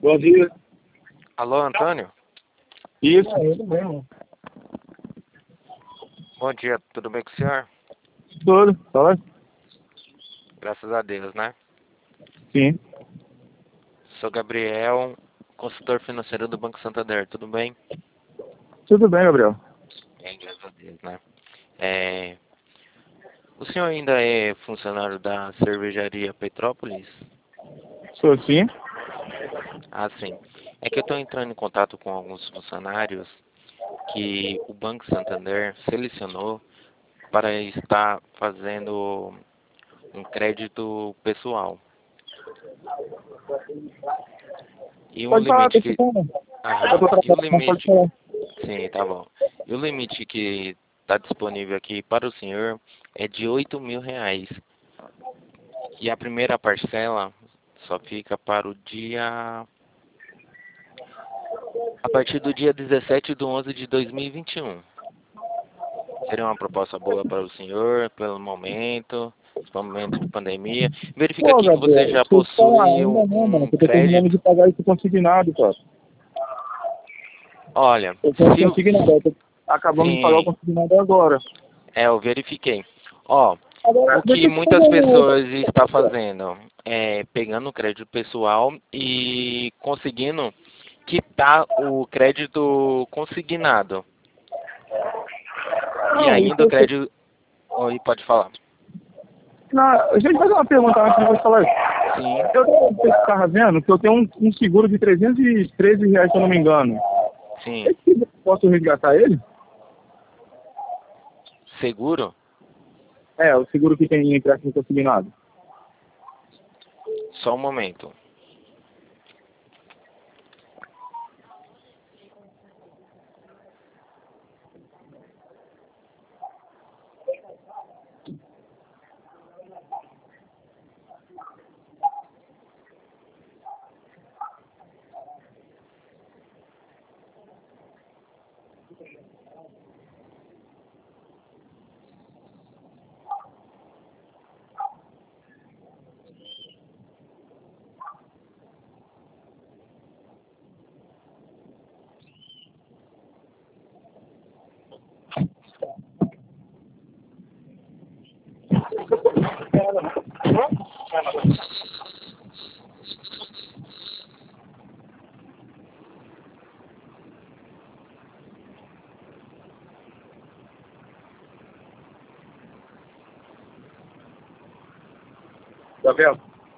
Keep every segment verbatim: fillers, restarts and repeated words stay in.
Bom dia. Alô, Antônio? Isso. É ele mesmo. Bom dia, tudo bem com o senhor? Tudo. Tá? Graças a Deus, né? Sim. Sou Gabriel, consultor financeiro do Banco Santander, tudo bem? Tudo bem, Gabriel. Bem, graças a Deus, né? É... O senhor ainda é funcionário da cervejaria Petrópolis? Sou sim. Ah, sim. É que eu estou entrando em contato com alguns funcionários que o Banco Santander selecionou para estar fazendo um crédito pessoal. E um Pode falar, tô limite que... escutando. Eu Aham. tô E o trabalhando, mas pode limite... falar. Sim, tá bom. E o limite que está disponível aqui para o senhor é de oito mil reais. E a primeira parcela só fica para o dia... A partir do dia dezessete de onze de dois mil e vinte e um. Seria uma proposta boa para o senhor, pelo momento, pelo momento de pandemia. Verifica Pô, aqui que você Gabriel, já deixa eu te falar, possui ainda um, não, mano. um Eu tô terminando de crédito. pagar isso consignado, cara. Olha, Eu tenho se o... consignado, eu tô acabando de pagar o Sim, consignado agora. é, eu verifiquei. Ó, Agora, o deixa que eu te muitas fazer uma outra. pessoas estão fazendo é pegando o crédito pessoal e conseguindo quitar o crédito consignado. E Não, isso ainda o eu sei. crédito... Oi, pode falar. Não, deixa eu te fazer uma pergunta antes de você falar isso. Sim, Eu estava vendo que eu tenho um, um seguro de trezentos e treze reais, se eu não me engano. sim. Esse seguro, posso resgatar ele? Seguro? É, o seguro que tem empréstimo consignado. Só um momento. Gabriel?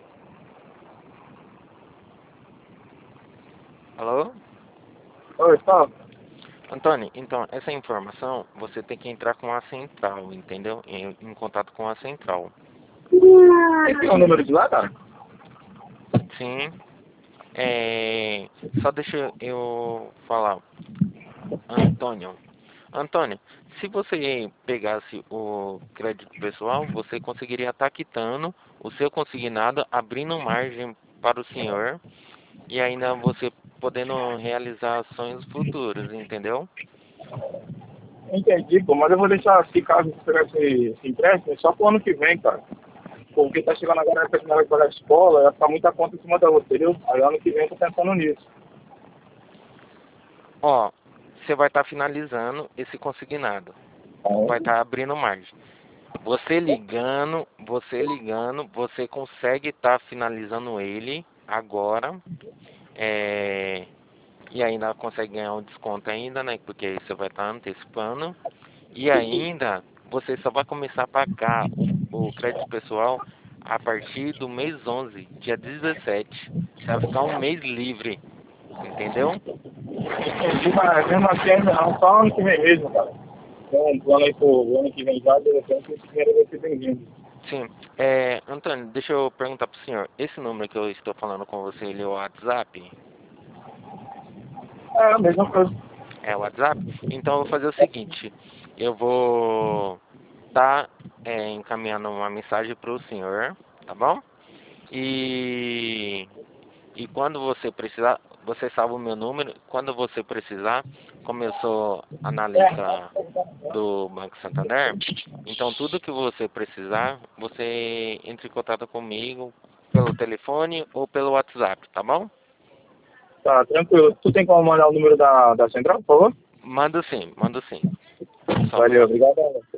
Alô? Oi, fala. Antônio, então, essa informação você tem que entrar com a central, entendeu? Em, em contato com a central. Esse é o número de lá, cara? Sim. É, só deixa eu falar. Antônio. Antônio, se você pegasse o crédito pessoal, você conseguiria estar quitando o seu consignado, abrindo margem para o senhor e ainda você podendo realizar sonhos futuros, entendeu? Entendi, pô, mas eu vou deixar, se caso você pegar esse, esse empréstimo, é só pro ano que vem, cara. Porque tá chegando agora a época de vai pagar a escola, vai ficar muita conta em cima da outra, entendeu? Aí ano que vem eu tô pensando nisso. Ó, você vai estar finalizando esse consignado, vai estar abrindo margem. Você ligando, você ligando, você consegue estar finalizando ele agora, é, e ainda consegue ganhar um desconto ainda, né? Porque aí você vai estar antecipando. E ainda você só vai começar a pagar o, o crédito pessoal a partir do mês onze, dia dezessete. Você vai ficar um mês livre, entendeu? Entendi, mas mesmo assim ainda não, só ano que vem mesmo, cara. Então, um plano aí pro ano que vem já, de repente, esse dinheiro vai ser bem-vindo. Sim. É, Antônio, deixa eu perguntar pro senhor. Esse número que eu estou falando com você, ele é o WhatsApp? É, a mesma coisa. É o WhatsApp? Então eu vou fazer o seguinte. Eu vou estar encaminhando uma mensagem para o senhor, tá bom? E, e quando você precisar, você salva o meu número. Quando você precisar, como eu sou analista do Banco Santander, então tudo que você precisar, você entre em contato comigo pelo telefone ou pelo WhatsApp, tá bom? Tá, tranquilo. Tu tem como mandar o número da, da central, por favor? Mando sim, mando sim. Só um Valeu, minuto. obrigado.